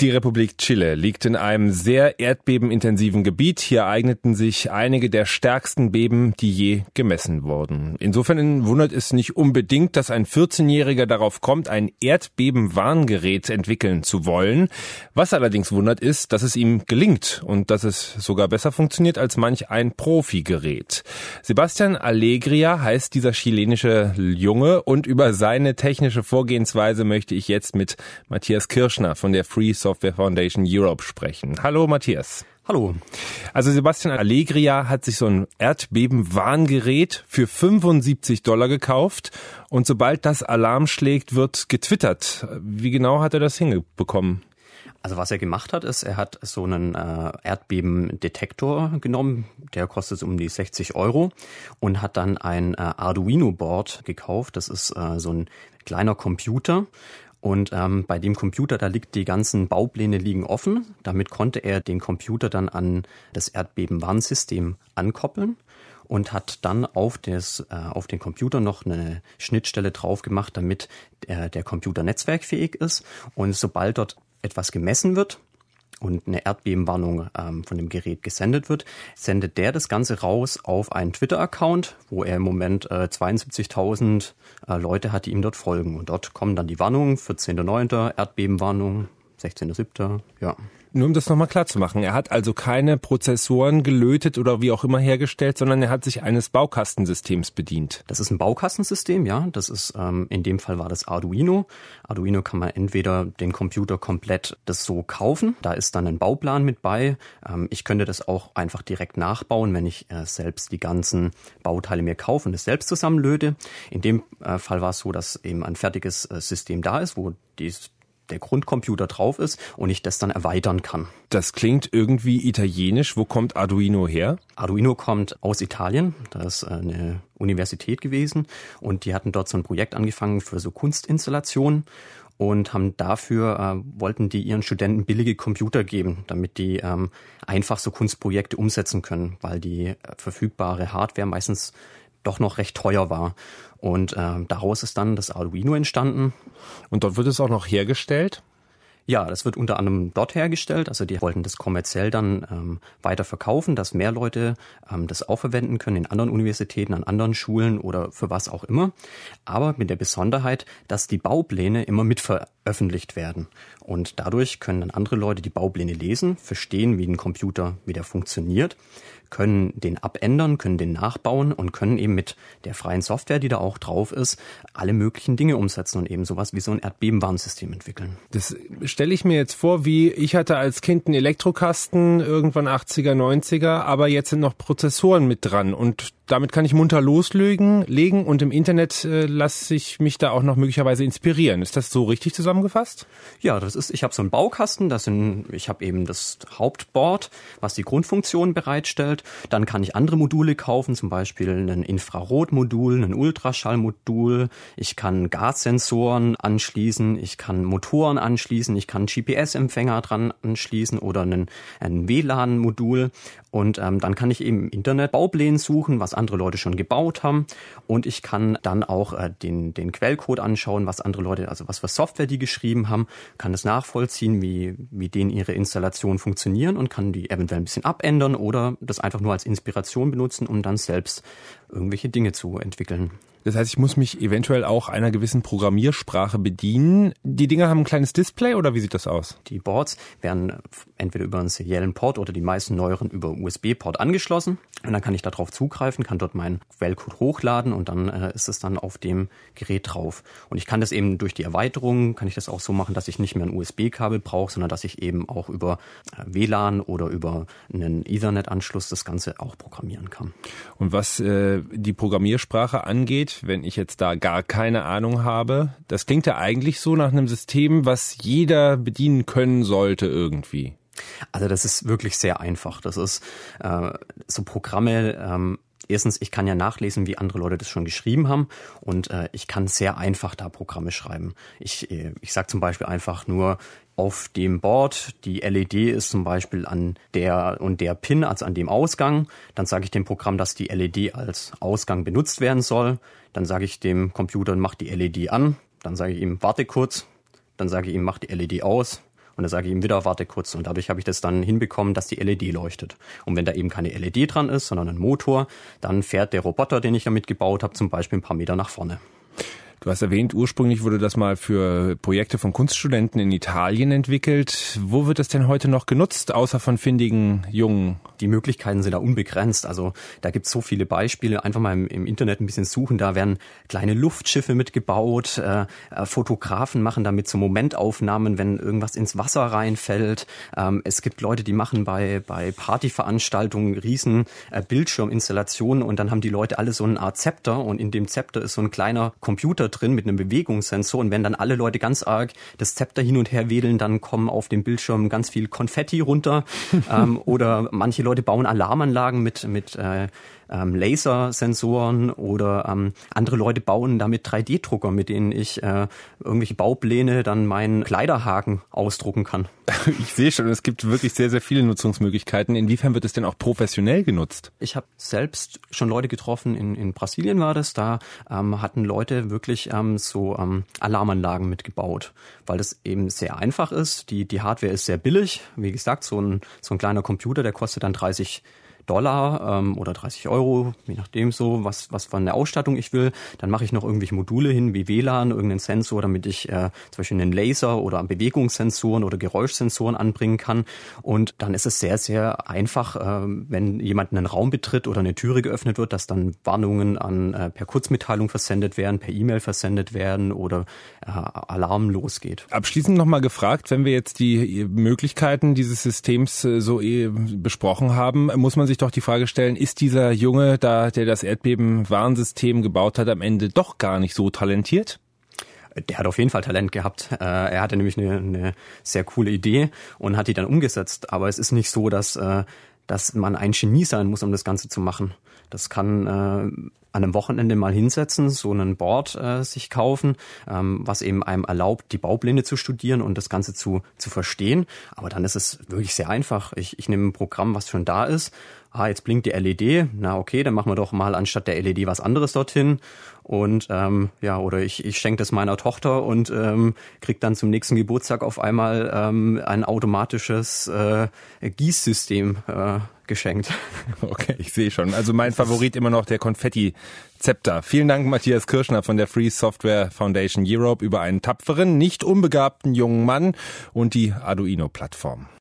Die Republik Chile liegt in einem sehr erdbebenintensiven Gebiet. Hier eigneten sich einige der stärksten Beben, die je gemessen wurden. Insofern wundert es nicht unbedingt, dass ein 14-Jähriger darauf kommt, ein Erdbebenwarngerät entwickeln zu wollen. Was allerdings wundert ist, dass es ihm gelingt und dass es sogar besser funktioniert als manch ein Profigerät. Sebastian Alegria heißt dieser chilenische Junge und über seine technische Vorgehensweise möchte ich jetzt mit Matthias Kirschner von der Free Software Foundation Europe sprechen. Hallo Matthias. Hallo. Also Sebastian Alegria hat sich so ein Erdbebenwarngerät für $75 gekauft und sobald das Alarm schlägt, wird getwittert. Wie genau hat er das hinbekommen? Also was er gemacht hat, ist, er hat so einen Erdbebendetektor genommen, der kostet um die 60 € und hat dann ein Arduino-Board gekauft. Das ist so ein kleiner Computer. Und bei dem Computer, da liegt die ganzen Baupläne liegen offen. Damit konnte er den Computer dann an das Erdbebenwarnsystem ankoppeln und hat dann auf den Computer noch eine Schnittstelle drauf gemacht, damit der Computer netzwerkfähig ist. Und sobald dort etwas gemessen wird und eine Erdbebenwarnung von dem Gerät gesendet wird, sendet der das Ganze raus auf einen Twitter-Account, wo er im Moment 72.000 Leute hat, die ihm dort folgen. Und dort kommen dann die Warnungen, 14.09. Erdbebenwarnung, 16.07. ja. Nur um das nochmal klar zu machen, er hat also keine Prozessoren gelötet oder wie auch immer hergestellt, sondern er hat sich eines Baukastensystems bedient. Das ist ein Baukastensystem, ja. Das ist, in dem Fall war das Arduino. Arduino kann man entweder den Computer komplett das so kaufen, da ist dann ein Bauplan mit bei. Ich könnte das auch einfach direkt nachbauen, wenn ich selbst die ganzen Bauteile mir kaufe und es selbst zusammenlöte. In dem Fall war es so, dass eben ein fertiges System da ist, wo der Grundcomputer drauf ist und ich das dann erweitern kann. Das klingt irgendwie italienisch. Wo kommt Arduino her? Arduino kommt aus Italien. Das ist eine Universität gewesen und die hatten dort so ein Projekt angefangen für so Kunstinstallationen und haben dafür, wollten die ihren Studenten billige Computer geben, damit die einfach so Kunstprojekte umsetzen können, weil die verfügbare Hardware meistens doch noch recht teuer war. Und daraus ist dann das Arduino entstanden. Und dort wird es auch noch hergestellt? Ja, das wird unter anderem dort hergestellt. Also die wollten das kommerziell dann weiter verkaufen, dass mehr Leute das auch verwenden können in anderen Universitäten, an anderen Schulen oder für was auch immer. Aber mit der Besonderheit, dass die Baupläne immer mit veröffentlicht werden. Und dadurch können dann andere Leute die Baupläne lesen, verstehen, wie ein Computer wieder funktioniert, können den abändern, können den nachbauen und können eben mit der freien Software, die da auch drauf ist, alle möglichen Dinge umsetzen und eben sowas wie so ein Erdbebenwarnsystem entwickeln. Das stelle ich mir jetzt vor, wie ich hatte als Kind einen Elektrokasten, irgendwann 80er, 90er, aber jetzt sind noch Prozessoren mit dran und damit kann ich munter loslegen und im Internet lasse ich mich da auch noch möglicherweise inspirieren. Ist das so richtig zusammengefasst? Ja, ich habe so einen Baukasten, ich habe eben das Hauptboard, was die Grundfunktion bereitstellt. Dann kann ich andere Module kaufen, zum Beispiel ein Infrarotmodul, ein Ultraschallmodul. Ich kann Gassensoren anschließen, ich kann Motoren anschließen, ich kann GPS-Empfänger dran anschließen oder ein WLAN-Modul. Und dann kann ich eben im Internet Baupläne suchen, was andere Leute schon gebaut haben. Und ich kann dann auch den Quellcode anschauen, was andere Leute, also was für Software die geschrieben haben, kann das nachvollziehen, wie denen ihre Installationen funktionieren und kann die eventuell ein bisschen abändern oder das einfach nur als Inspiration benutzen, um dann selbst irgendwelche Dinge zu entwickeln. Das heißt, ich muss mich eventuell auch einer gewissen Programmiersprache bedienen. Die Dinger haben ein kleines Display oder wie sieht das aus? Die Boards werden entweder über einen seriellen Port oder die meisten neueren über USB-Port angeschlossen. Und dann kann ich darauf zugreifen, kann dort meinen Quellcode hochladen und dann ist es dann auf dem Gerät drauf. Und ich kann das eben durch die Erweiterung, kann ich das auch so machen, dass ich nicht mehr ein USB-Kabel brauche, sondern dass ich eben auch über WLAN oder über einen Ethernet-Anschluss das Ganze auch programmieren kann. Und was die Programmiersprache angeht, wenn ich jetzt da gar keine Ahnung habe, das klingt ja eigentlich so nach einem System, was jeder bedienen können sollte irgendwie. Also das ist wirklich sehr einfach. Das ist so Programme, erstens, ich kann ja nachlesen, wie andere Leute das schon geschrieben haben und ich kann sehr einfach da Programme schreiben. Ich sage zum Beispiel einfach nur, auf dem Board, die LED ist zum Beispiel an der und der Pin, also an dem Ausgang. Dann sage ich dem Programm, dass die LED als Ausgang benutzt werden soll. Dann sage ich dem Computer, mach die LED an. Dann sage ich ihm, warte kurz. Dann sage ich ihm, mach die LED aus. Und dann sage ich ihm wieder, warte kurz. Und dadurch habe ich das dann hinbekommen, dass die LED leuchtet. Und wenn da eben keine LED dran ist, sondern ein Motor, dann fährt der Roboter, den ich damit gebaut habe, zum Beispiel ein paar Meter nach vorne. Du hast erwähnt, ursprünglich wurde das mal für Projekte von Kunststudenten in Italien entwickelt. Wo wird das denn heute noch genutzt, außer von findigen Jungen? Die Möglichkeiten sind da unbegrenzt. Also da gibt es so viele Beispiele. Einfach mal im Internet ein bisschen suchen. Da werden kleine Luftschiffe mitgebaut. Fotografen machen damit so Momentaufnahmen, wenn irgendwas ins Wasser reinfällt. Es gibt Leute, die machen bei Partyveranstaltungen riesen Bildschirminstallationen und dann haben die Leute alle so eine Art Zepter und in dem Zepter ist so ein kleiner Computer drin mit einem Bewegungssensor und wenn dann alle Leute ganz arg das Zepter hin und her wedeln, dann kommen auf dem Bildschirm ganz viel Konfetti runter. Oder manche Leute bauen Alarmanlagen mit Lasersensoren oder andere Leute bauen damit 3D-Drucker, mit denen ich irgendwelche Baupläne dann meinen Kleiderhaken ausdrucken kann. Ich sehe schon, es gibt wirklich sehr, sehr viele Nutzungsmöglichkeiten. Inwiefern wird es denn auch professionell genutzt? Ich habe selbst schon Leute getroffen, in Brasilien war das, da hatten Leute wirklich Alarmanlagen mitgebaut, weil das eben sehr einfach ist. Die Hardware ist sehr billig. Wie gesagt, so ein kleiner Computer, der kostet dann $30 oder 30 €, je nachdem so, was für eine Ausstattung ich will. Dann mache ich noch irgendwelche Module hin, wie WLAN, irgendeinen Sensor, damit ich zum Beispiel einen Laser oder Bewegungssensoren oder Geräuschsensoren anbringen kann. Und dann ist es sehr, sehr einfach, wenn jemand einen Raum betritt oder eine Türe geöffnet wird, dass dann Warnungen per Kurzmitteilung versendet werden, per E-Mail versendet werden oder Alarm losgeht. Abschließend nochmal gefragt, wenn wir jetzt die Möglichkeiten dieses Systems besprochen haben, muss man sich doch die Frage stellen, ist dieser Junge da, der das Erdbeben-Warnsystem gebaut hat, am Ende doch gar nicht so talentiert? Der hat auf jeden Fall Talent gehabt. Er hatte nämlich eine sehr coole Idee und hat die dann umgesetzt. Aber es ist nicht so, dass man ein Genie sein muss, um das Ganze zu machen. Das kann an einem Wochenende mal hinsetzen, so ein Board sich kaufen, was eben einem erlaubt, die Baupläne zu studieren und das Ganze zu verstehen. Aber dann ist es wirklich sehr einfach. Ich nehme ein Programm, was schon da ist. Jetzt blinkt die LED. Na okay, dann machen wir doch mal anstatt der LED was anderes dorthin. Und oder ich schenke das meiner Tochter und krieg dann zum nächsten Geburtstag auf einmal ein automatisches Gießsystem geschenkt. Okay, ich sehe schon. Also mein Favorit immer noch der Konfetti-Zepter. Vielen Dank, Matthias Kirschner von der Free Software Foundation Europe über einen tapferen, nicht unbegabten jungen Mann und die Arduino-Plattform.